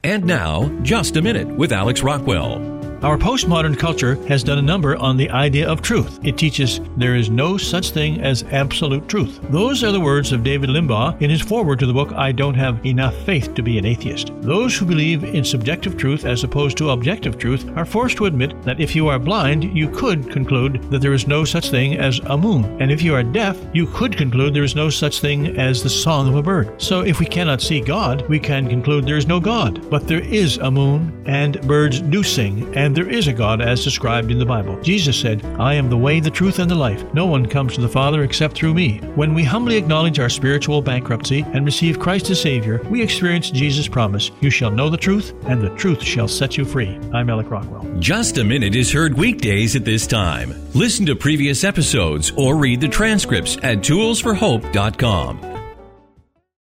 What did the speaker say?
And now, Just a Minute with Alex Rockwell. Our postmodern culture has done a number on the idea of truth. It teaches there is no such thing as absolute truth. Those are the words of David Limbaugh in his foreword to the book, I Don't Have Enough Faith to Be an Atheist. Those who believe in subjective truth as opposed to objective truth are forced to admit that if you are blind, you could conclude that there is no such thing as a moon. And if you are deaf, you could conclude there is no such thing as the song of a bird. So if we cannot see God, we can conclude there is no God. But there is a moon, and birds do sing, and there is a God as described in the Bible. Jesus said, I am the way, the truth, and the life. No one comes to the Father except through me. When we humbly acknowledge our spiritual bankruptcy and receive Christ as Savior, we experience Jesus' promise, you shall know the truth, and the truth shall set you free. I'm Alex Rockwell. Just a Minute is heard weekdays at this time. Listen to previous episodes or read the transcripts at toolsforhope.com.